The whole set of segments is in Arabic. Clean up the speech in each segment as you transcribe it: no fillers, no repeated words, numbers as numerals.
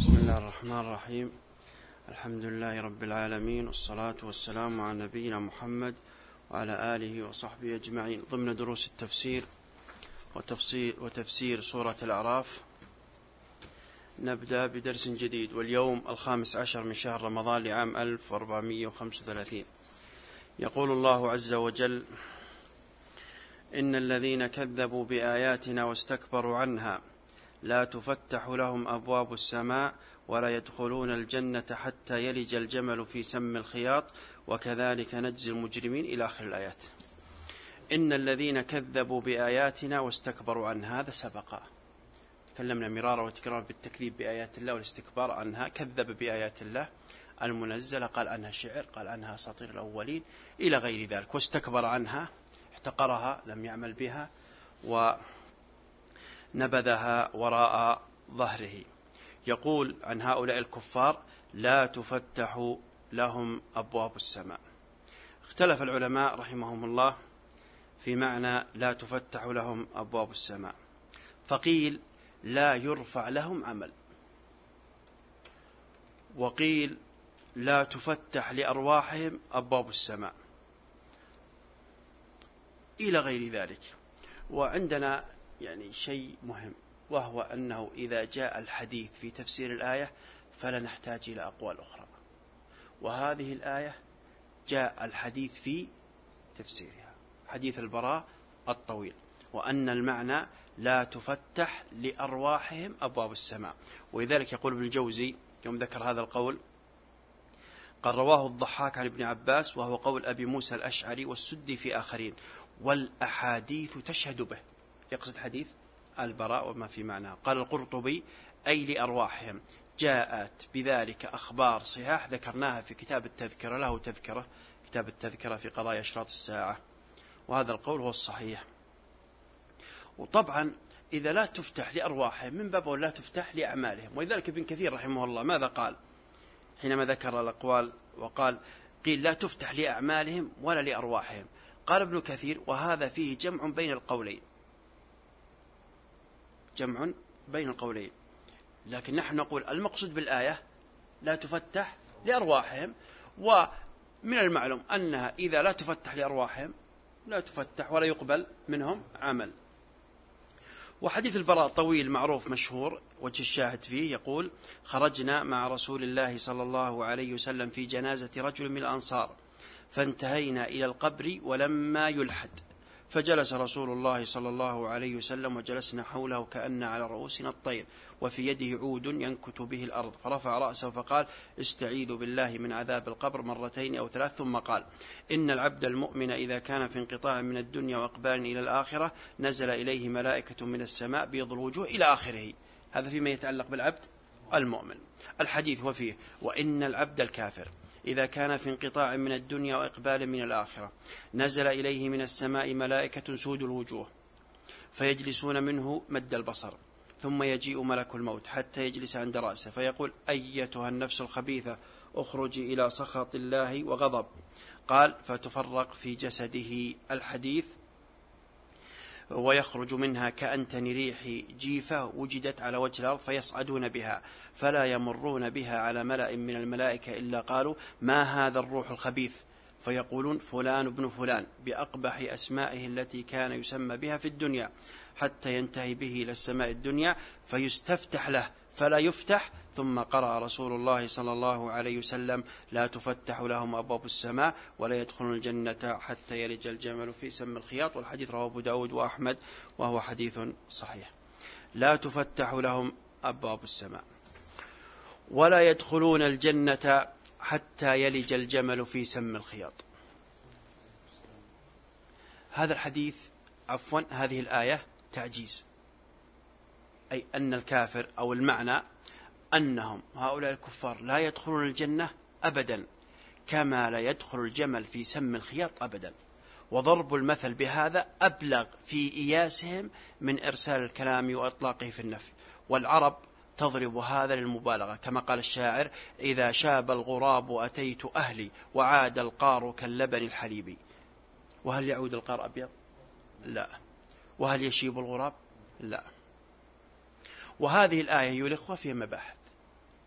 بسم الله الرحمن الرحيم. الحمد لله رب العالمين، والصلاة والسلام على نبينا محمد وعلى آله وصحبه أجمعين. ضمن دروس التفسير وتفسير سورة الأعراف، نبدأ بدرس جديد، واليوم 15 من شهر رمضان لعام 1435. يقول الله عز وجل: إن الذين كذبوا بآياتنا واستكبروا عنها لا تفتح لهم أبواب السماء ولا يدخلون الجنة حتى يلج الجمل في سم الخياط وكذلك نجزي المجرمين، إلى آخر الآيات. إن الذين كذبوا بآياتنا واستكبروا عنها، هذا سبق، تكلمنا مرارا وتكرارا بالتكذيب بآيات الله والاستكبار عنها. كذب بآيات الله المنزلة، قال عنها شعر، قال عنها أساطير الأولين، إلى غير ذلك. واستكبر عنها، احتقرها، لم يعمل بها ونبذها وراء ظهره. يقول عن هؤلاء الكفار: لا تفتح لهم أبواب السماء. اختلف العلماء رحمهم الله في معنى لا تفتح لهم أبواب السماء، فقيل لا يرفع لهم عمل، وقيل لا تفتح لأرواحهم أبواب السماء، إلى غير ذلك. وعندنا شيء مهم، وهو أنه إذا جاء الحديث في تفسير الآية فلا نحتاج إلى أقوال أخرى، وهذه الآية جاء الحديث في تفسيرها، حديث البراء الطويل، وأن المعنى لا تفتح لأرواحهم أبواب السماء. ولذلك يقول ابن الجوزي يوم ذكر هذا القول، قال: رواه الضحاك عن ابن عباس، وهو قول أبي موسى الأشعري والسدي في آخرين، والأحاديث تشهد به. يقصد حديث البراء وما في معناه. قال القرطبي: أي لأرواحهم، جاءت بذلك أخبار صحاح ذكرناها في كتاب التذكرة، له تذكرة، كتاب التذكرة في قضايا أشراط الساعة، وهذا القول هو الصحيح. وطبعا إذا لا تفتح لأرواحهم من باب لا تفتح لأعمالهم. ولذلك ابن كثير رحمه الله ماذا قال حينما ذكر الأقوال وقال: قيل لا تفتح لأعمالهم ولا لأرواحهم؟ قال ابن كثير: وهذا فيه جمع بين القولين، جمع بين القولين، لكن نحن نقول المقصود بالآية لا تفتح لأرواحهم، ومن المعلوم أنها إذا لا تفتح لأرواحهم لا تفتح ولا يقبل منهم عمل. وحديث البراء طويل معروف مشهور، وجه الشاهد فيه يقول: خرجنا مع رسول الله صلى الله عليه وسلم في جنازة رجل من الأنصار، فانتهينا إلى القبر ولما يلحد، فجلس رسول الله صلى الله عليه وسلم وجلسنا حوله كأن على رؤوسنا الطير، وفي يده عود ينكت به الأرض، فرفع رأسه فقال: استعيذوا بالله من عذاب القبر مرتين أو ثلاث، ثم قال: إن العبد المؤمن إذا كان في انقطاع من الدنيا وإقبال إلى الآخرة نزل إليه ملائكة من السماء بيض الوجوه، إلى آخره. هذا فيما يتعلق بالعبد المؤمن. الحديث وفيه: وإن العبد الكافر إذا كان في انقطاع من الدنيا وإقبال من الآخرة نزل إليه من السماء ملائكة سود الوجوه، فيجلسون منه مد البصر، ثم يجيء ملك الموت حتى يجلس عند رأسه، فيقول: أيتها النفس الخبيثة اخرجي إلى سخط الله وغضب. قال: فتفرق في جسده الحديث، ويخرج منها كأنتن ريح جيفة وجدت على وجه الأرض، فيصعدون بها فلا يمرون بها على ملأ من الملائكة إلا قالوا: ما هذا الروح الخبيث؟ فيقولون: فلان ابن فلان، بأقبح أسمائه التي كان يسمى بها في الدنيا، حتى ينتهي به إلى السماء الدنيا فيستفتح له فلا يفتح. ثم قرأ رسول الله صلى الله عليه وسلم: لا تفتح لهم أبواب السماء ولا يدخلون الجنة حتى يلج الجمل في سم الخياط. والحديث رواه أبو داود وأحمد، وهو حديث صحيح. لا تفتح لهم أبواب السماء ولا يدخلون الجنة حتى يلج الجمل في سم الخياط. هذا الحديث، هذه الآية تعجيز، أي أن الكافر، أو المعنى أنهم هؤلاء الكفار لا يدخلون الجنة أبدا، كما لا يدخل الجمل في سم الخياط أبدا. وضرب المثل بهذا أبلغ في إياسهم من إرسال الكلام وإطلاقه في النفي. والعرب تضرب هذا للمبالغة، كما قال الشاعر: إذا شاب الغراب أتيت أهلي وعاد القار كاللبن الحليبي. وهل يعود القار أبيض؟ لا. وهل يشيب الغراب؟ لا. وهذه الآية أيها الإخوة فيها مباحث.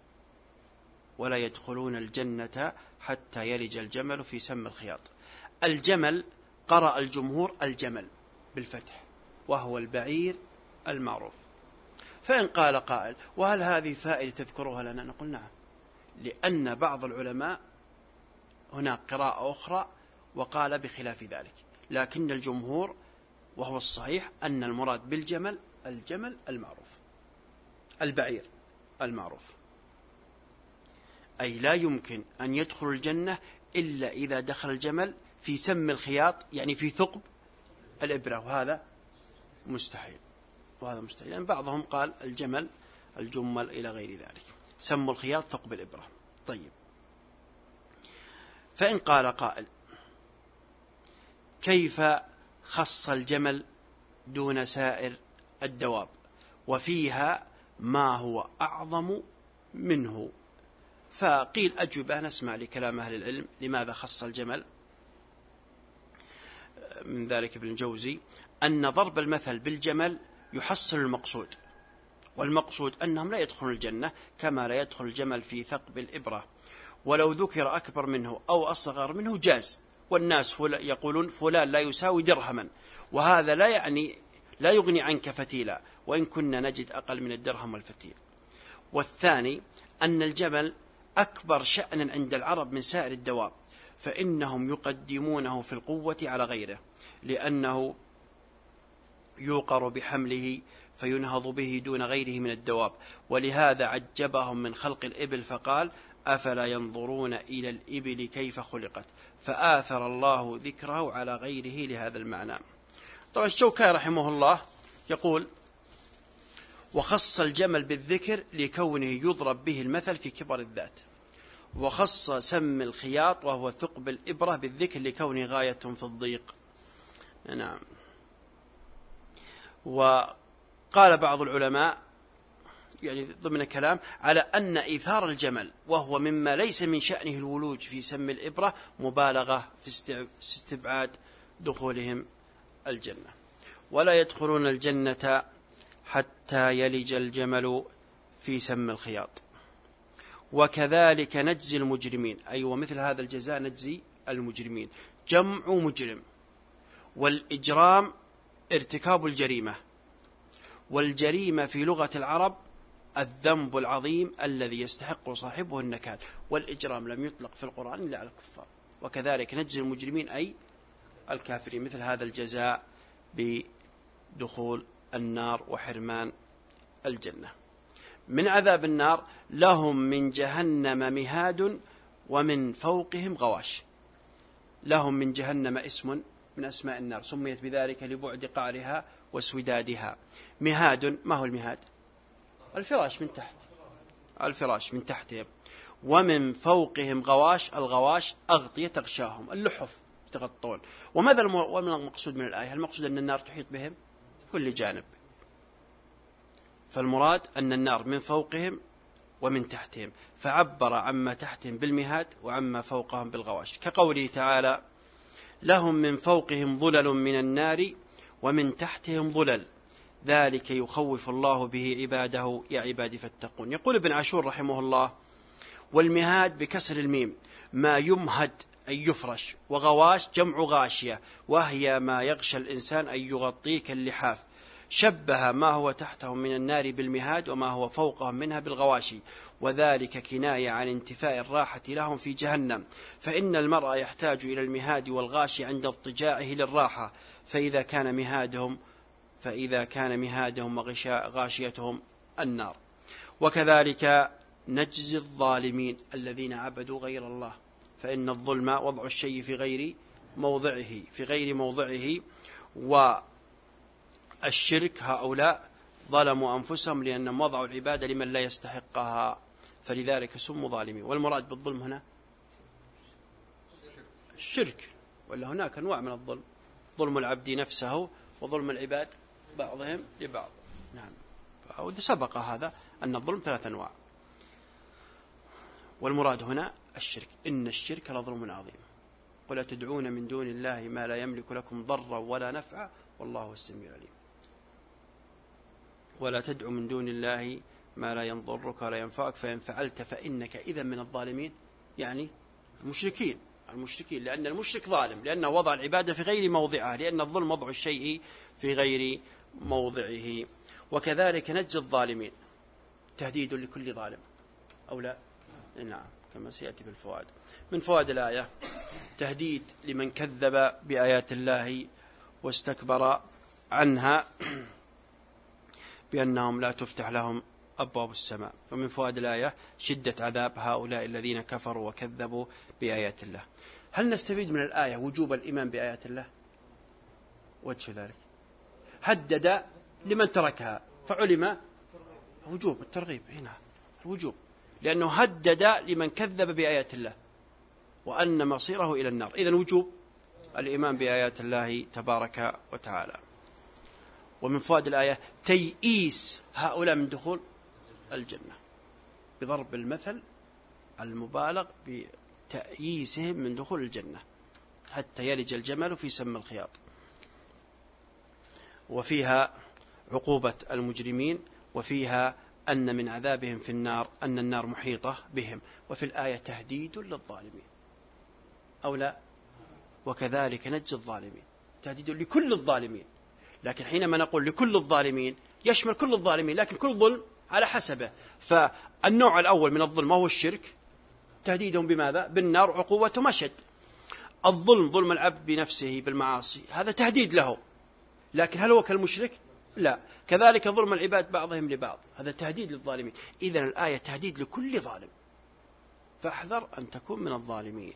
ولا يدخلون الجنة حتى يلج الجمل في سم الخياط. الجمل قرأ الجمهور الجمل بالفتح، وهو البعير المعروف. فإن قال قائل وهل هذه فائدة تذكرها لنا؟ نقول نعم، لأن بعض العلماء هناك قراءة أخرى وقال بخلاف ذلك، لكن الجمهور وهو الصحيح أن المراد بالجمل الجمل المعروف، البعير المعروف، أي لا يمكن أن يدخل الجنة إلا إذا دخل الجمل في سم الخياط، يعني في ثقب الإبرة، وهذا مستحيل، وهذا مستحيل. يعني بعضهم قال الجمل الجمل إلى غير ذلك، سم الخياط ثقب الإبرة. طيب، فإن قال قائل كيف خص الجمل دون سائر الدواب وفيها ما هو أعظم منه؟ فقيل أجوبة، نسمع لكلام أهل العلم لماذا خص الجمل. من ذلك ابن الجوزي أن ضرب المثل بالجمل يحصل المقصود، والمقصود أنهم لا يدخلون الجنة كما لا يدخل الجمل في ثقب الإبرة، ولو ذكر أكبر منه أو أصغر منه جاز، والناس يقولون فلان لا يساوي درهما، وهذا لا يغني عنك فتيلا، وإن كنا نجد أقل من الدرهم والفتيل. والثاني أن الجمل أكبر شأنا عند العرب من سائر الدواب، فإنهم يقدمونه في القوة على غيره، لأنه يوقر بحمله فينهض به دون غيره من الدواب، ولهذا عجبهم من خلق الإبل فقال أفلا ينظرون إلى الإبل كيف خلقت، فآثر الله ذكره على غيره لهذا المعنى. طبعا الشوكاني رحمه الله يقول وخص الجمل بالذكر لكونه يضرب به المثل في كبر الذات، وخص سم الخياط وهو ثقب الإبرة بالذكر لكونه غاية في الضيق. نعم. وقال بعض العلماء يعني ضمن كلام على أن إيثار الجمل وهو مما ليس من شأنه الولوج في سم الإبرة مبالغة في استبعاد دخولهم الجنة. ولا يدخلون الجنة حتى يلج الجمل في سم الخياط. وكذلك نجزي المجرمين، أي ومثل هذا الجزاء نجزي المجرمين. جمع مجرم، والإجرام ارتكاب الجريمة، والجريمة في لغة العرب الذنب العظيم الذي يستحق صاحبه النكال، والإجرام لم يطلق في القرآن إلا على الكفار. وكذلك نجزي المجرمين أي الكافرين مثل هذا الجزاء بدخول النار وحرمان الجنة. من عذاب النار لهم من جهنم مهاد ومن فوقهم غواش. لهم من جهنم اسم من أسماء النار، سميت بذلك لبعد قعرها وسودادها. مهاد، ما هو المهاد؟ الفراش من تحت، الفراش من تحتهم. ومن فوقهم غواش، الغواش أغطية تغشاهم، اللحف يتغطون. وما المقصود من الآية؟ المقصود أن النار تحيط بهم كل جانب، فالمراد أن النار من فوقهم ومن تحتهم، فعبر عما تحتهم بالمهاد وعما فوقهم بالغواش، كقوله تعالى لهم من فوقهم ظلل من النار ومن تحتهم ظلل ذلك يخوف الله به عباده يا عبادي فاتقون. يقول ابن عاشور رحمه الله والمهاد بكسر الميم ما يمهد أي يفرش، وغواش جمع غاشية وهي ما يغشى الإنسان أن يغطيه كاللحاف. شبه ما هو تحتهم من النار بالمهاد وما هو فوقهم منها بالغواشي، وذلك كناية عن انتفاء الراحة لهم في جهنم، فإن المرء يحتاج إلى المهاد والغاشي عند اضطجاعه للراحة، فإذا كان مهادهم وغاشيتهم النار. وكذلك نجزي الظالمين الذين عبدوا غير الله، فإن الظلم وضع الشيء في غير موضعه، والشرك هؤلاء ظلموا أنفسهم لأنهم وضعوا العبادة لمن لا يستحقها، فلذلك سموا ظالمين. والمراد بالظلم هنا الشرك، ولا هناك أنواع من الظلم، ظلم العبد نفسه وظلم العباد بعضهم لبعض. نعم، سبق هذا أن الظلم 3 أنواع، والمراد هنا الشرك. إن الشرك لظلم عظيم، ولا تدعون من دون الله ما لا يملك لكم ضرا ولا نفعا والله السميع العليم. ولا تدعوا من دون الله ما لا يضرك ولا ينفعك فإن فعلت فإنك إذا من الظالمين، يعني المشركين، لأن المشرك ظالم، لأنه وضع العبادة في غير موضعها، لأن الظلم وضع الشيء في غير موضعه. وكذلك نجزي الظالمين، تهديد لكل ظالم أو لا؟ نعم، كما سيأتي بالفوائد. من فوائد الآية تهديد لمن كذب بآيات الله واستكبر عنها بأنهم لا تفتح لهم أبواب السماء. ومن فوائد الآية شدة عذاب هؤلاء الذين كفروا وكذبوا بآيات الله. هل نستفيد من الآية وجوب الإيمان بآيات الله؟ وجه ذلك هدد لمن تركها فعلم وجوب الترغيب هنا، الوجوب، لأنه هدد لمن كذب بآيات الله وأن مصيره إلى النار. إذن وجوب الإيمان بآيات الله تبارك وتعالى. ومن فوائد الآية تيئيس هؤلاء من دخول الجنة بضرب المثل المبالغ بتأييسهم من دخول الجنة حتى يلج الجمل في سم الخياط. وفيها عقوبة المجرمين، وفيها أن من عذابهم في النار أن النار محيطة بهم. وفي الآية تهديد للظالمين أو لا؟ وكذلك نجزي الظالمين، تهديد لكل الظالمين. لكن حينما نقول لكل الظالمين يشمل كل الظالمين، لكن كل ظلم على حسبه. فالنوع الأول من الظلم وهو الشرك، تهديدهم بماذا؟ بالنار، عقوبته مشد. الظلم، ظلم العبد بنفسه بالمعاصي، هذا تهديد له، لكن هل هو كالمشرك؟ لا. كذلك ظلم العباد بعضهم لبعض، هذا تهديد للظالمين. إذن الآية تهديد لكل ظالم، فاحذر أن تكون من الظالمين.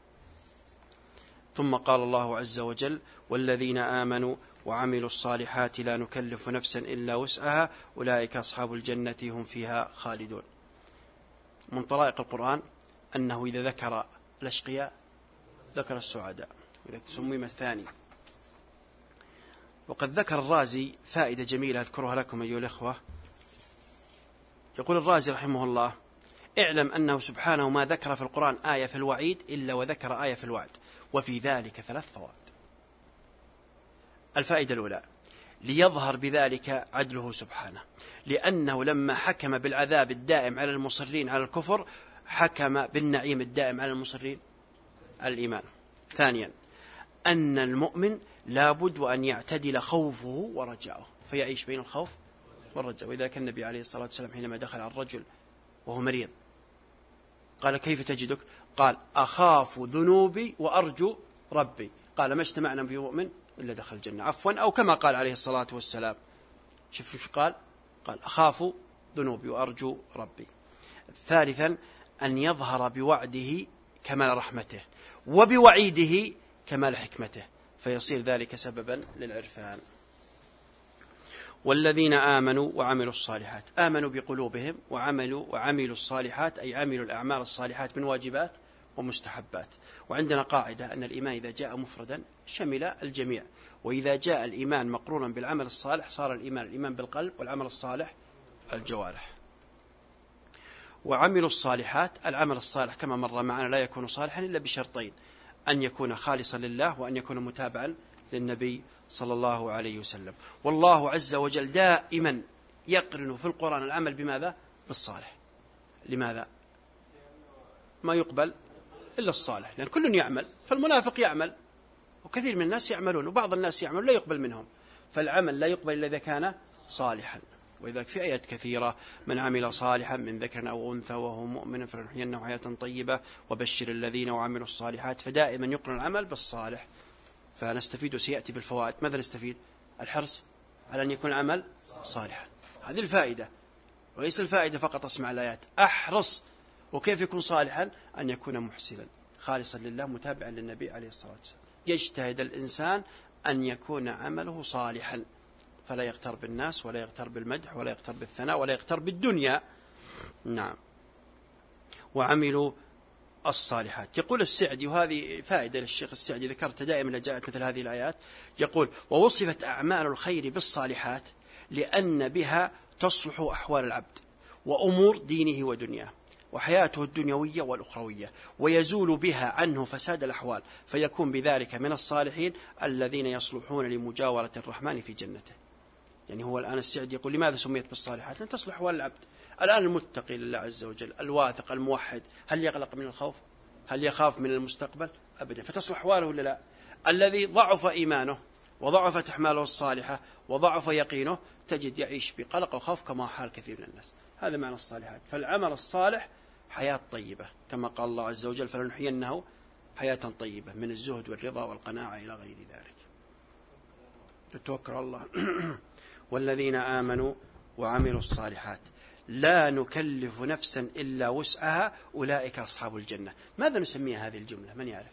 ثم قال الله عز وجل: والذين آمنوا وعملوا الصالحات لا نكلف نفسا إلا وسعها أولئك أصحاب الجنة هم فيها خالدون. من طرائق القرآن أنه إذا ذكر الأشقياء ذكر السعداء، وإذا سمي الثاني. وقد ذكر الرازي فائدة جميلة أذكرها لكم أيها الإخوة. يقول الرازي رحمه الله: اعلم أنه سبحانه ما ذكر في القرآن آية في الوعيد إلا وذكر آية في الوعد، وفي ذلك 3 فوائد. الفائدة الأولى: ليظهر بذلك عدله سبحانه، لأنه لما حكم بالعذاب الدائم على المصرين على الكفر حكم بالنعيم الدائم على المصرين على الإيمان. ثانيا: أن المؤمن لابد وأن يعتدل خوفه ورجاؤه، فيعيش بين الخوف والرجاء. وإذا كان النبي عليه الصلاة والسلام حينما دخل على الرجل وهو مريض قال: كيف تجدك؟ قال: أخاف ذنوبي وأرجو ربي. قال: ما اجتمعنا بمؤمن إلا دخل الجنة. عفوا، أو كما قال عليه الصلاة والسلام. شوف قال أخاف ذنوبي وأرجو ربي. ثالثا: أن يظهر بوعده كمال رحمته وبوعيده كمال حكمته، فيصير ذلك سببا للعرفان. والذين آمنوا وعملوا الصالحات، آمنوا بقلوبهم وعملوا الصالحات، أي عملوا الأعمال الصالحات من واجبات ومستحبات. وعندنا قاعدة أن الإيمان إذا جاء مفردا شمل الجميع، وإذا جاء الإيمان مقرونا بالعمل الصالح صار الإيمان بالقلب، والعمل الصالح الجوارح. وعملوا الصالحات، العمل الصالح كما مر معنا لا يكون صالحا إلا بشرطين: أن يكون خالصا لله، وأن يكون متابعا للنبي صلى الله عليه وسلم. والله عز وجل دائما يقرن في القرآن العمل بماذا؟ بالصالح. لماذا؟ ما يقبل إلا الصالح، لأن كل يعمل، فالمنافق يعمل وكثير من الناس يعملون، وبعض الناس يعملون لا يقبل منهم، فالعمل لا يقبل إلا إذا كان صالحا. ولذلك في آيات كثيرة: من عمل صالحا من ذكر أو أنثى وهو مؤمن فلنحيينه حياة طيبة وبشر الذين وعملوا الصالحات. فدائما يقرن العمل بالصالح. فنستفيد وسيأتي بالفوائد. ماذا نستفيد؟ الحرص على أن يكون العمل صالحا، هذه الفائدة، وليس الفائدة فقط أسمع الآيات، أحرص. وكيف يكون صالحا؟ أن يكون محسنا خالصا لله متابعا للنبي عليه الصلاة والسلام. يجتهد الإنسان أن يكون عمله صالحا، فلا يغتر بالناس ولا يغتر بالمدح ولا يغتر بالثناء ولا يغتر بالدنيا. نعم. وعملوا الصالحات. يقول السعدي، وهذه فائدة للشيخ السعدي ذكرت دائما إذا جاءت مثل هذه الآيات، يقول: ووصفت أعمال الخير بالصالحات لأن بها تصلح أحوال العبد وأمور دينه ودنياه وحياته الدنيوية والأخروية، ويزول بها عنه فساد الأحوال، فيكون بذلك من الصالحين الذين يصلحون لمجاورة الرحمن في جنته. يعني هو الآن السعدي يقول لماذا سميت بالصالحات؟ لن تصلح أحوال العبد. الآن المتقي لله عز وجل الواثق الموحد هل يقلق من الخوف؟ هل يخاف من المستقبل؟ أبدا. فتصلح أحواله ولا لا؟ الذي ضعف إيمانه وضعفت أحماله الصالحة وضعف يقينه تجد يعيش بقلق وخوف كما حال كثير من الناس. هذا معنى الصالحات. فالعمل الصالح حياة طيبة كما قال الله عز وجل فلنحيينه حياة طيبة من الزهد والرضا والقناعة إلى غير ذلك. توكل على الله. والذين آمنوا وعملوا الصالحات لا نكلف نفسا إلا وسعها أولئك أصحاب الجنة. ماذا نسميها هذه الجملة؟ من يعرف؟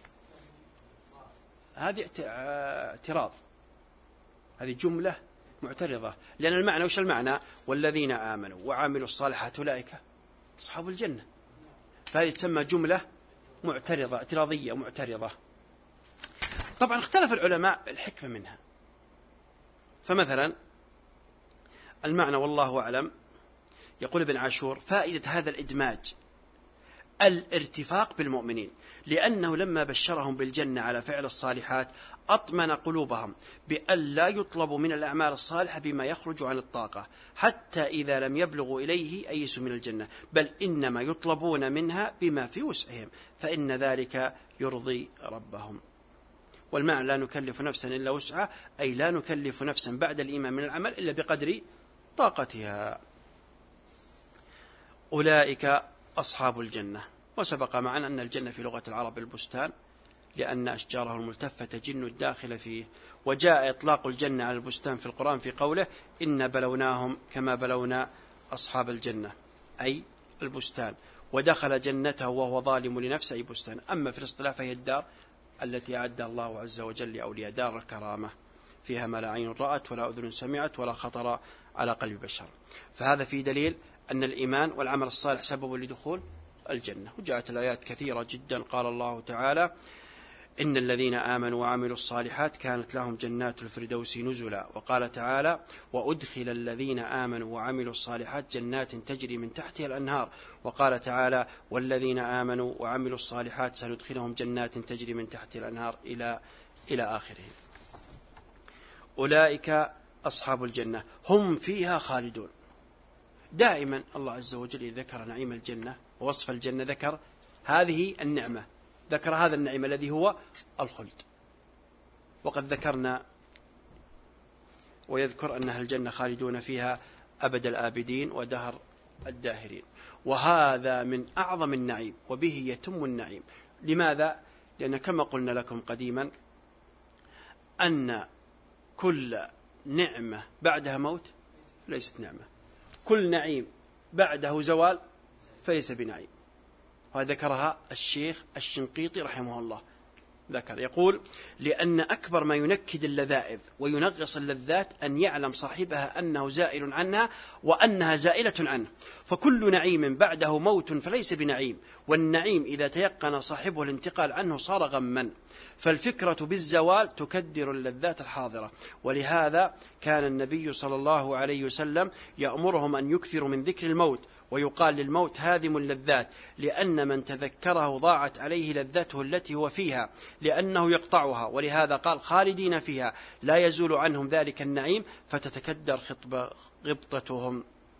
هذه اعتراض، هذه جملة معترضة، لأن المعنى وش المعنى؟ والذين آمنوا وعملوا الصالحات أولئك أصحاب الجنة، فهذه تسمى جملة معترضة اعتراضية معترضة. طبعا اختلف العلماء الحكمة منها. فمثلا المعنى والله أعلم يقول ابن عاشور فائدة هذا الإدماج الارتفاق بالمؤمنين، لأنه لما بشرهم بالجنة على فعل الصالحات أطمن قلوبهم بأن لا يطلب من الأعمال الصالحة بما يخرج عن الطاقة حتى إذا لم يبلغوا إليه أيسوا من الجنة، بل إنما يطلبون منها بما في وسعهم فإن ذلك يرضي ربهم. والمعنى لا نكلف نفسا إلا وسعها، أي لا نكلف نفسا بعد الإيمان من العمل إلا بقدر طاقتها. أولئك أصحاب الجنة. وسبق معنا أن الجنة في لغة العرب البستان، لأن أشجاره الملتفة تجن الداخل فيه. وجاء إطلاق الجنة على البستان في القرآن في قوله إن بلوناهم كما بلونا أصحاب الجنة، أي البستان. ودخل جنته وهو ظالم لنفسه، أي بستان. أما في الاصطلاح فهي الدار التي أعدها الله عز وجل لأولياء، دار الكرامة فيها ما لا عين رأت ولا أذن سمعت ولا خطر على قلب بشر. فهذا في دليل أن الإيمان والعمل الصالح سبب لدخول الجنة. وجاءت الآيات كثيرة جدا. قال الله تعالى إن الذين آمنوا وعملوا الصالحات كانت لهم جنات الفردوس نزلا. وقال تعالى وأدخل الذين آمنوا وعملوا الصالحات جنات تجري من تحتها الأنهار. وقال تعالى والذين آمنوا وعملوا الصالحات سندخلهم جنات تجري من تحتها الأنهار إلى آخره. أولئك أصحاب الجنة هم فيها خالدون. دائما الله عز وجل إذا ذكر نعيم الجنة ووصف الجنة ذكر هذه النعمة، ذكر هذا النعيم الذي هو الخلد. وقد ذكرنا ويذكر أن أهل الجنة خالدون فيها أبد الآبدين ودهر الداهرين. وهذا من أعظم النعيم وبه يتم النعيم. لماذا؟ لأن كما قلنا لكم قديما أن كل نعمة بعدها موت ليست نعمة، كل نعيم بعده زوال فليس بنعيم. وذكرها الشيخ الشنقيطي رحمه الله، ذكر يقول لأن أكبر ما ينكد اللذائذ وينغص اللذات أن يعلم صاحبها أنه زائل عنها وأنها زائلة عنه، فكل نعيم بعده موت فليس بنعيم، والنعيم إذا تيقن صاحبه الانتقال عنه صار غما، فالفكرة بالزوال تكدر اللذات الحاضرة. ولهذا كان النبي صلى الله عليه وسلم يأمرهم أن يكثروا من ذكر الموت، ويقال للموت هادم اللذات، لأن من تذكره ضاعت عليه لذته التي هو فيها لأنه يقطعها. ولهذا قال خالدين فيها لا يزول عنهم ذلك النعيم فتتكدر غبطتهم.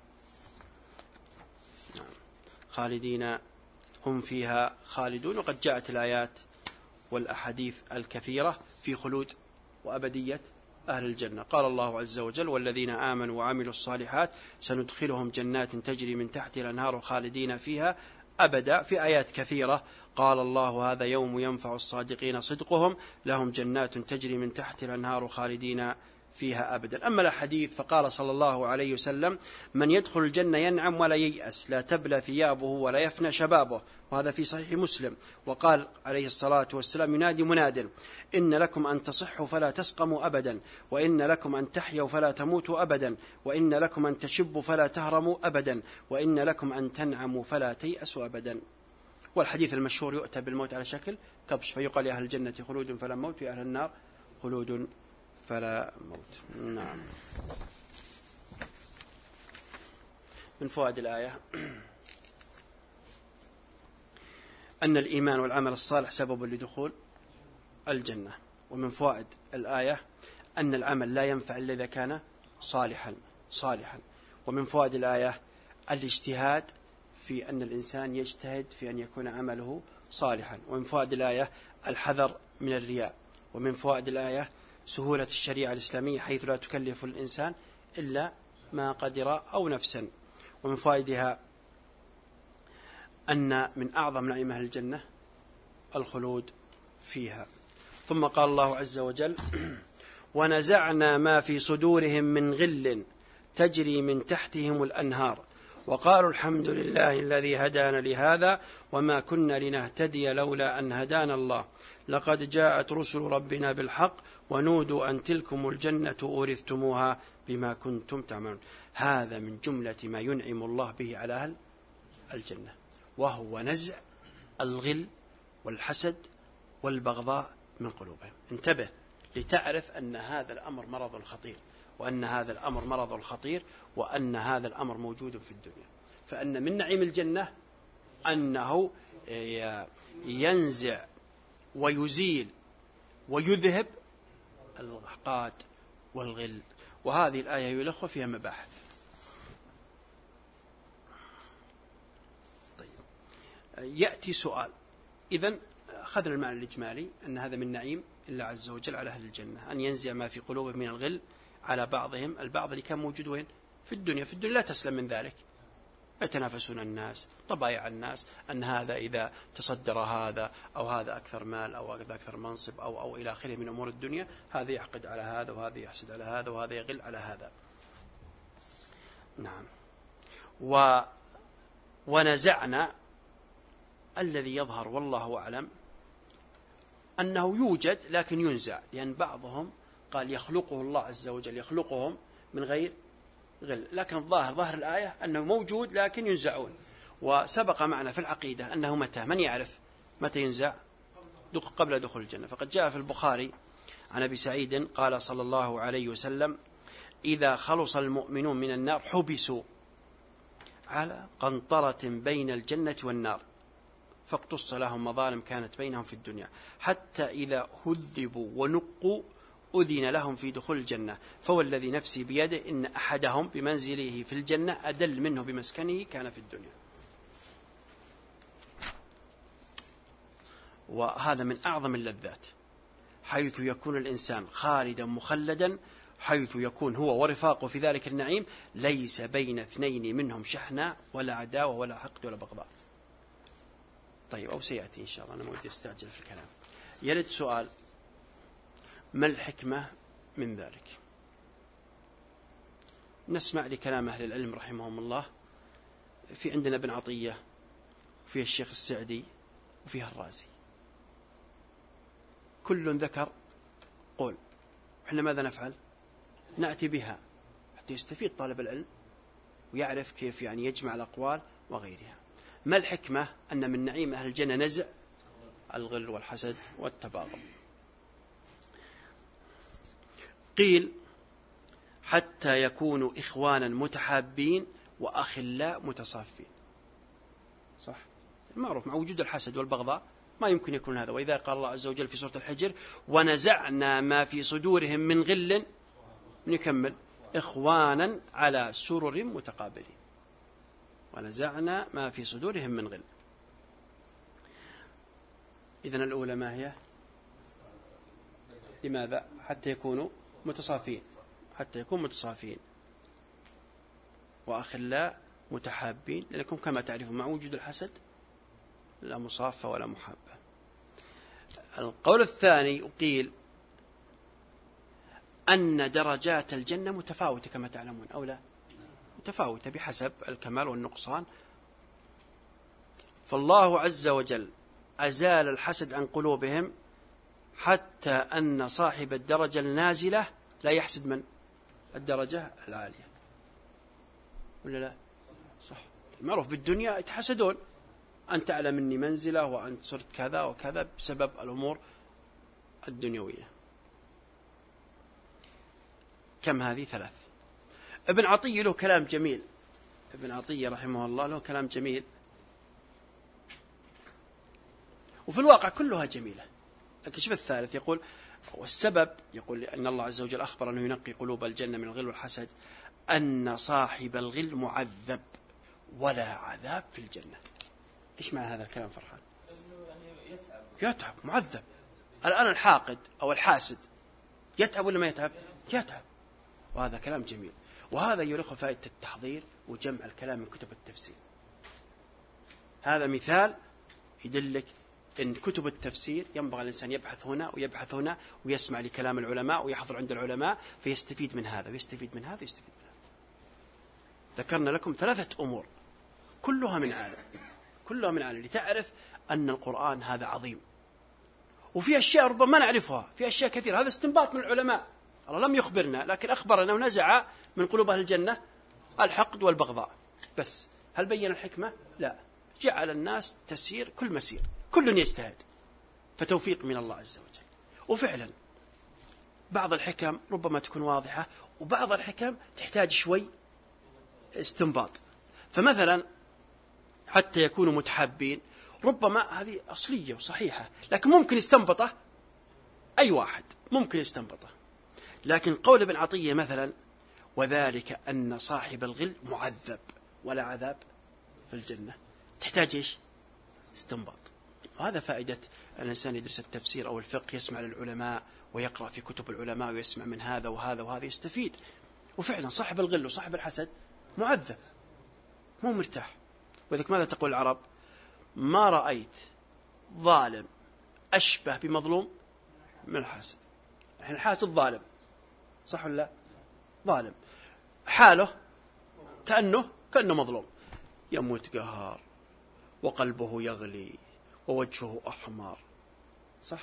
خالدين هم فيها خالدون. وقد جاءت الآيات والأحاديث الكثيرة في خلود وأبدية أهل الجنة. قال الله عز وجل والذين آمنوا وعملوا الصالحات سندخلهم جنات تجري من تحتها الأنهار خالدين فيها أبدا، في آيات كثيرة. قال الله هذا يوم ينفع الصادقين صدقهم لهم جنات تجري من تحتها الأنهار خالدين فيها أبدا. أما الحديث فقال صلى الله عليه وسلم من يدخل الجنة ينعم ولا ييأس، لا تبلى ثيابه ولا يفنى شبابه، وهذا في صحيح مسلم. وقال عليه الصلاة والسلام ينادي مناد إن لكم أن تصحوا فلا تسقموا أبدا، وإن لكم أن تحيوا فلا تموتوا أبدا، وإن لكم أن تشبوا فلا تهرموا أبدا، وإن لكم أن تنعموا فلا تيأسوا أبدا. والحديث المشهور يؤتى بالموت على شكل كبش فيقال يا أهل الجنة خلود فلا موت، ويا أهل النار خلود فلا موت. نعم. من فوائد الآية أن الإيمان والعمل الصالح سبب لدخول الجنة. ومن فوائد الآية أن العمل لا ينفع إلا إذا كان صالحا. ومن فوائد الآية الاجتهاد في أن الإنسان يجتهد في أن يكون عمله صالحا. ومن فوائد الآية الحذر من الرياء. ومن فوائد الآية سهولة الشريعة الإسلامية حيث لا تكلف الإنسان إلا ما قدر أو نفسا. ومن فوائدها أن من أعظم نعيم أهل الجنة الخلود فيها. ثم قال الله عز وجل ونزعنا ما في صدورهم من غل تجري من تحتهم الأنهار وقالوا الحمد لله الذي هدانا لهذا وما كنا لنهتدي لولا أن هدانا الله لقد جاءت رسل ربنا بالحق ونودوا أن تلكم الجنة أورثتموها بما كنتم تعملون. هذا من جملة ما ينعم الله به على أهل الجنة، وهو نزع الغل والحسد والبغضاء من قلوبهم. انتبه لتعرف أن هذا الأمر مرض خطير، وأن هذا الأمر مرض خطير، وأن هذا الأمر موجود في الدنيا. فأن من نعيم الجنة أنه ينزع ويزيل ويذهب الحقاد والغل. وهذه الآية يلخ فيها مباحث. طيب، يأتي سؤال. إذن أخذنا المعنى الإجمالي أن هذا من نعيم الله عز وجل على أهل الجنة، أن ينزع ما في قلوبهم من الغل على بعضهم البعض اللي كان موجود وين؟ في الدنيا. في الدنيا لا تسلم من ذلك، يتنافسون الناس، طبائع الناس، أن هذا إذا تصدر هذا أو هذا أكثر مال أو هذا أكثر منصب أو إلى آخره من أمور الدنيا، هذا يحقد على هذا وهذا يحسد على هذا وهذا يغل على هذا. نعم. ونزعنا الذي يظهر والله أعلم أنه يوجد لكن ينزع، لأن بعضهم قال يخلقه الله عز وجل، يخلقهم من غير غل، لكن ظاهر الآية أنه موجود لكن ينزعون. وسبق معنا في العقيدة أنه متى، من يعرف متى ينزع؟ قبل دخول الجنة. فقد جاء في البخاري عن أبي سعيد قال صلى الله عليه وسلم إذا خلص المؤمنون من النار حبسوا على قنطرة بين الجنة والنار فاقتص لهم مظالم كانت بينهم في الدنيا حتى إذا هذبوا ونقوا أذن لهم في دخول الجنة فوالذي نفسي بيده إن أحدهم بمنزله في الجنة أدل منه بمسكنه كان في الدنيا. وهذا من أعظم اللذات، حيث يكون الإنسان خالدا مخلدا، حيث يكون هو ورفاقه في ذلك النعيم ليس بين اثنين منهم شحناء ولا عداوة ولا حقد ولا بغضاء. طيب، أو سيأتي إن شاء الله، أنا ما ودي أستعجل في الكلام. يرد سؤال: ما الحكمة من ذلك؟ نسمع لكلام أهل العلم رحمهم الله. في عندنا ابن عطية وفيه الشيخ السعدي وفيه الرازي، كل ذكر قول. إحنا ماذا نفعل؟ نأتي بها حتى يستفيد طالب العلم ويعرف كيف يعني يجمع الأقوال وغيرها. ما الحكمة أن من نعيم أهل الجنة نزع الغل والحسد والتباغض؟ قيل حتى يكونوا إخوانا متحابين وأخلاء متصافين. صح، معروف مع وجود الحسد والبغضاء ما يمكن يكون هذا. وإذا قال الله عز وجل في سورة الحجر ونزعنا ما في صدورهم من غل، نكمل إخوانا على سرر متقابلين. ونزعنا ما في صدورهم من غل. إذن الأولى ما هي؟ لماذا؟ حتى يكونوا متصافين، حتى يكون متصافين وأخلاء متحابين، لأنكم كما تعرفون مع وجود الحسد لا مصافة ولا محابة. القول الثاني قيل أن درجات الجنة متفاوتة كما تعلمون، أو لا؟ متفاوتة بحسب الكمال والنقصان. فالله عز وجل أزال الحسد عن قلوبهم حتى أن صاحب الدرجة النازلة لا يحسد من الدرجة العالية، ولا لا؟ صح، المعروف بالدنيا يتحسدون، أنت أعلى مني منزلة وأنت صرت كذا وكذا بسبب الأمور الدنيوية. كم هذه؟ 3. ابن عطية له كلام جميل، ابن عطية رحمه الله له كلام جميل، وفي الواقع كلها جميلة. لكن شوف الثالث يقول والسبب يقول أن الله عز وجل أخبر أنه ينقي قلوب الجنة من الغل والحسد، أن صاحب الغل معذب ولا عذاب في الجنة. إيش معنى هذا الكلام فرحان؟ يتعب، معذب. الآن الحاقد أو الحاسد يتعب ولا ما يتعب؟ يتعب. وهذا كلام جميل، وهذا يريخ فائدة التحضير وجمع الكلام من كتب التفسير. هذا مثال يدلك إن كتب التفسير ينبغي الإنسان يبحث هنا ويبحث هنا ويسمع لكلام العلماء ويحضر عند العلماء فيستفيد من هذا ويستفيد من هذا ويستفيد من هذا. ذكرنا لكم 3 أمور كلها من عالم لتعرف أن القرآن هذا عظيم. وفي أشياء ربما ما نعرفها، في أشياء كثيرة، هذا استنباط من العلماء. الله لم يخبرنا لكن أخبرنا ونزع من قلوب أهل الجنة الحقد والبغضاء. بس هل بين الحكمة؟ لا، جعل الناس تسير كل مسير، كل يجتهد، فتوفيق من الله عز وجل. وفعلا بعض الحكم ربما تكون واضحة وبعض الحكم تحتاج شوي استنباط. فمثلا حتى يكونوا متحابين ربما هذه أصلية وصحيحة، لكن ممكن يستنبطه أي واحد، ممكن يستنبطه. لكن قول ابن عطية مثلا وذلك أن صاحب الغل معذب ولا عذاب في الجنة، تحتاج إيش؟ استنباط. وهذا فائدة الإنسان يدرس التفسير أو الفقه، يسمع للعلماء ويقرأ في كتب العلماء ويسمع من هذا وهذا وهذا، يستفيد. وفعلا صاحب الغل وصاحب الحسد معذب، مو مرتاح. وذلك ماذا تقول العرب؟ ما رأيت ظالم أشبه بمظلوم من الحاسد. يعني الحاسد ظالم، صح ولا لا؟ ظالم، حاله كأنه مظلوم، يموت قهار وقلبه يغلي ووجهه أحمر. صح؟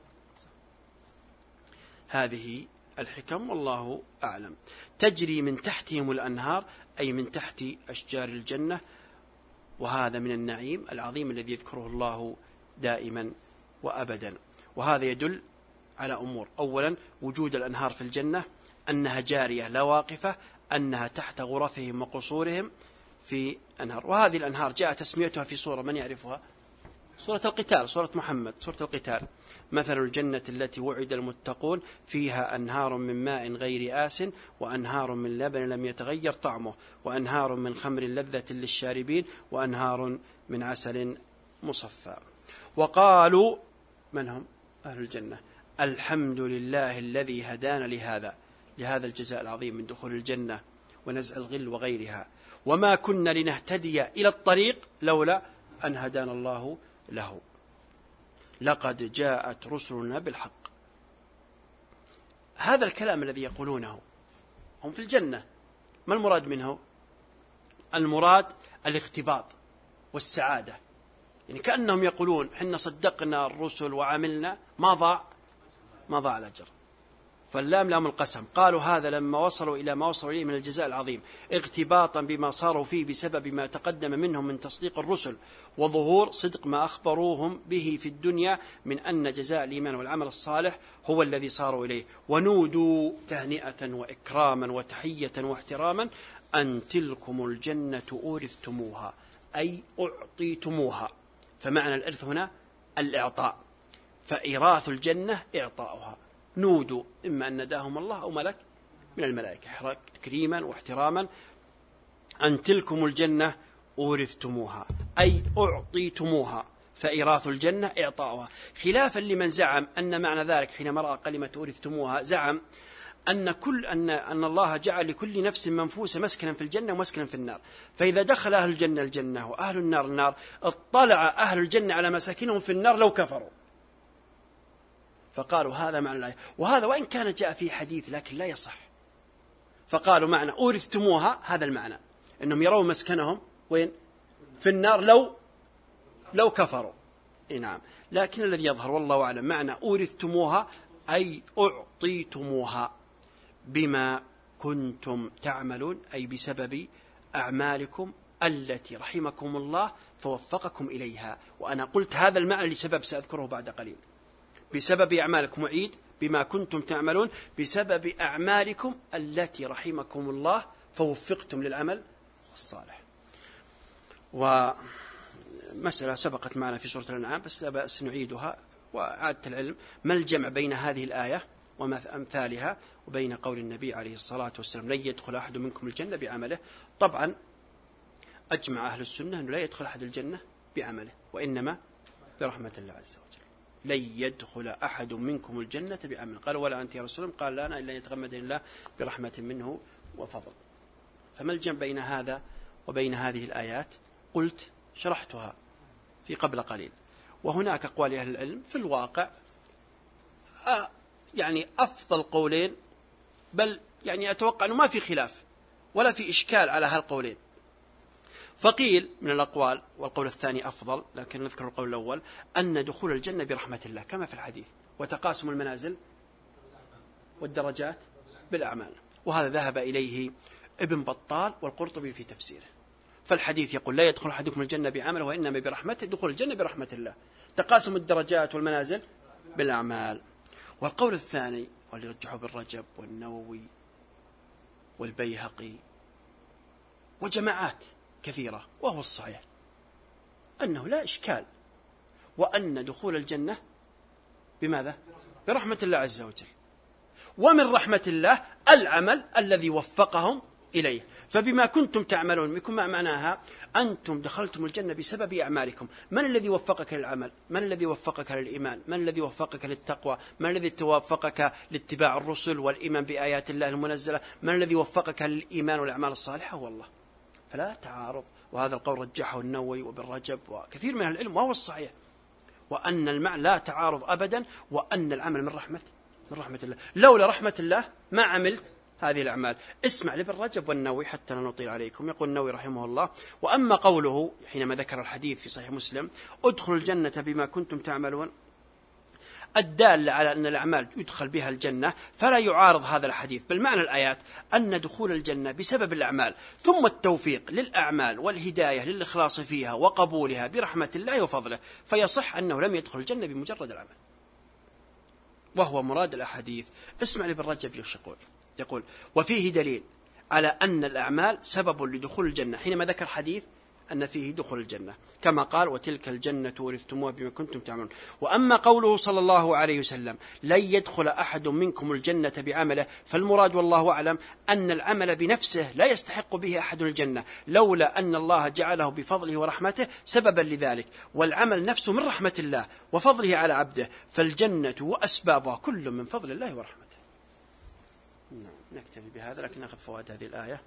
هذه الحكم والله أعلم. تجري من تحتهم الأنهار أي من تحت أشجار الجنة، وهذا من النعيم العظيم الذي يذكره الله دائما وأبدا. وهذا يدل على أمور: أولا وجود الأنهار في الجنة، أنها جارية لا واقفة، أنها تحت غرفهم وقصورهم في أنهار. وهذه الأنهار جاء تسميتها في سورة من يعرفها؟ سورة القتال، سورة محمد، سورة القتال. مثل الجنة التي وعد المتقون فيها أنهار من ماء غير آس وأنهار من لبن لم يتغير طعمه وأنهار من خمر لذة للشاربين وأنهار من عسل مصفى. وقالوا، من هم أهل الجنة؟ الحمد لله الذي هدانا لهذا الجزاء العظيم من دخول الجنة ونزع الغل وغيرها، وما كنا لنهتدي إلى الطريق لولا أن هدانا الله له، لقد جاءت رسلنا بالحق. هذا الكلام الذي يقولونه هم في الجنة، ما المراد منه؟ المراد الاختباط والسعادة. يعني كأنهم يقولون حنا صدقنا الرسل وعملنا، ما ضاع الأجر. فاللام لام القسم. قالوا هذا لما وصلوا إلى ما وصلوا إليه من الجزاء العظيم، اغتباطا بما صاروا فيه بسبب ما تقدم منهم من تصديق الرسل وظهور صدق ما أخبروهم به في الدنيا من أن جزاء الإيمان والعمل الصالح هو الذي صاروا إليه. ونودوا تهنئة وإكراما وتحية واحتراما أن تلكم الجنة أورثتموها، أي أعطيتموها. فمعنى الإرث هنا الإعطاء، فإيراث الجنة إعطاؤها. نودوا، إما أن نداهم الله أو ملك من الملائكة تكريما واحتراما، أن تلكم الجنة أورثتموها أي أعطيتموها، فإيراث الجنة إعطاؤها. خلافا لمن زعم أن معنى ذلك حينما رأى كلمة أورثتموها زعم أن الله جعل لكل نفس منفوسة مسكنا في الجنة ومسكنا في النار، فإذا دخل أهل الجنة الجنة وأهل النار النار اطلع أهل الجنة على مساكنهم في النار لو كفروا. فقالوا هذا معنى الآية، وهذا وإن كان جاء في حديث لكن لا يصح. فقالوا معنى أورثتموها هذا المعنى، أنهم يرون مسكنهم وين؟ في النار لو كفروا. نعم، لكن الذي يظهر والله أعلم معنى أورثتموها أي أعطيتموها بما كنتم تعملون، أي بسبب أعمالكم التي رحمكم الله فوفقكم إليها. وأنا قلت هذا المعنى لسبب سأذكره بعد قليل. بسبب أعمالكم، وعيد بما كنتم تعملون بسبب أعمالكم التي رحمكم الله فوفقتم للعمل الصالح. ومسألة سبقت معنا في سورة الأنعام بس لا بأس نعيدها وعادة العلم ما الجمع بين هذه الآية وأمثالها وبين قول النبي عليه الصلاة والسلام لن يدخل أحد منكم الجنة بعمله. طبعا أجمع أهل السنة أنه لا يدخل أحد الجنة بعمله، وإنما برحمة الله عز وجل. لن يدخل أحد منكم الجنة بعمله. قال ولا أنت يا رسول الله؟ قال لا أنا إلا يتغمدني الله برحمة منه وفضل. فما الجمع بين هذا وبين هذه الآيات؟ قلت شرحتها في قبل قليل. وهناك أقوال أهل العلم في الواقع يعني أفضل قولين، بل يعني أتوقع أنه ما في خلاف ولا في إشكال على هالقولين. فقيل من الأقوال، والقول الثاني أفضل لكن نذكر القول الأول، أن دخول الجنة برحمة الله كما في الحديث، وتقاسم المنازل والدرجات بالأعمال. وهذا ذهب إليه ابن بطال والقرطبي في تفسيره. فالحديث يقول لا يدخل أحدكم الجنة بعمله وإنما برحمته، دخول الجنة برحمة الله، تقاسم الدرجات والمنازل بالأعمال. والقول الثاني واللي رجحه ابن رجب والنووي والبيهقي وجماعات كثيرة، وهو الصحيح أنه لا إشكال، وأن دخول الجنة بماذا؟ برحمة الله عز وجل، ومن رحمة الله العمل الذي وفقهم إليه. فبما كنتم تعملون يكون معناها أنتم دخلتم الجنة بسبب أعمالكم. من الذي وفقك للعمل؟ من الذي وفقك للإيمان؟ من الذي وفقك للتقوى؟ من الذي وفقك لاتباع الرسل والإيمان بآيات الله المنزلة؟ من الذي وفقك للإيمان والأعمال الصالحة؟ هو الله. فلا تعارض. وهذا القول رجحه النووي وابن رجب وكثير من أهل العلم، وهو الصحيح، وأن المعنى لا تعارض أبدا، وأن العمل من رحمة الله. لولا رحمة الله ما عملت هذه الأعمال. اسمع لابن رجب والنووي حتى لا نطيل عليكم. يقول النووي رحمه الله: وأما قوله حينما ذكر الحديث في صحيح مسلم ادخلوا الجنة بما كنتم تعملون، الدال على أن الأعمال يدخل بها الجنة، فلا يعارض هذا الحديث، بل معنى الآيات أن دخول الجنة بسبب الأعمال، ثم التوفيق للأعمال والهداية للإخلاص فيها وقبولها برحمة الله وفضله، فيصح أنه لم يدخل الجنة بمجرد العمل، وهو مراد الأحاديث. اسمع لابن رجب يقول: وفيه دليل على أن الأعمال سبب لدخول الجنة، حينما ذكر حديث أن فيه دخول الجنة، كما قال: وتلك الجنة ورثتموها بما كنتم تعملون. وأما قوله صلى الله عليه وسلم: لن يدخل أحد منكم الجنة بعمله، فالمراد والله أعلم أن العمل بنفسه لا يستحق به أحد الجنة، لولا أن الله جعله بفضله ورحمته سببا لذلك، والعمل نفسه من رحمة الله وفضله على عبده، فالجنة وأسبابها كل من فضل الله ورحمته. نكتفي بهذا، لكن نأخذ فوائد هذه الآية.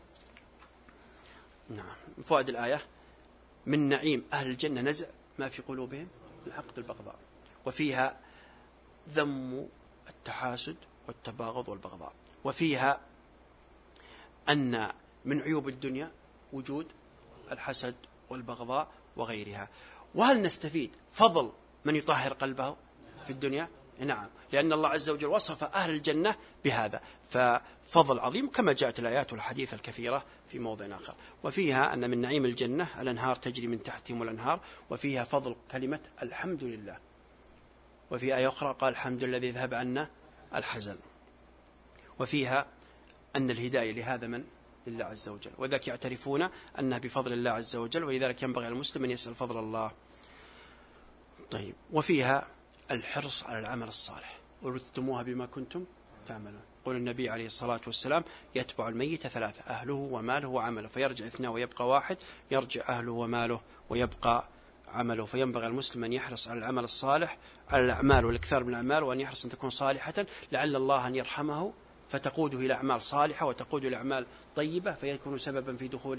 فوائد الآية: من نعيم أهل الجنة نزع ما في قلوبهم الحقد والبغضاء، وفيها ذم التحاسد والتباغض والبغضاء، وفيها أن من عيوب الدنيا وجود الحسد والبغضاء وغيرها. وهل نستفيد فضل من يطهر قلبه في الدنيا؟ نعم، لأن الله عز وجل وصف أهل الجنة بهذا، ففضل عظيم كما جاءت الآيات والحديث الكثيرة في موضع آخر. وفيها أن من نعيم الجنة الأنهار تجري من تحتهم الأنهار، وفيها فضل كلمة الحمد لله. وفي آية أخرى قال: الحمد لله الذي ذهب عنا الحزن. وفيها أن الهداية لهذا من لله عز وجل، وذلك يعترفون أنها بفضل الله عز وجل، ولذلك ينبغي على المسلم أن يسأل فضل الله. طيب، وفيها الحرص على العمل الصالح، ورثتموها بما كنتم تعملون. قول النبي عليه الصلاة والسلام: يتبع الميت ثلاثة: أهله وماله وعمله، فيرجع اثنان ويبقى واحد، يرجع أهله وماله ويبقى عمله. فينبغي المسلم أن يحرص على العمل الصالح، على الأعمال والإكثار من الأعمال، وأن يحرص أن تكون صالحة، لعل الله أن يرحمه فتقوده إلى أعمال صالحة وتقود إلى أعمال طيبة، فيكون سببا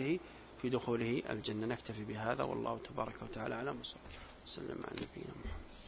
في دخوله الجنة. نكتفي بهذا، والله تبارك وتعالى أعلم، وصلى الله وسلم على نبينا محمد.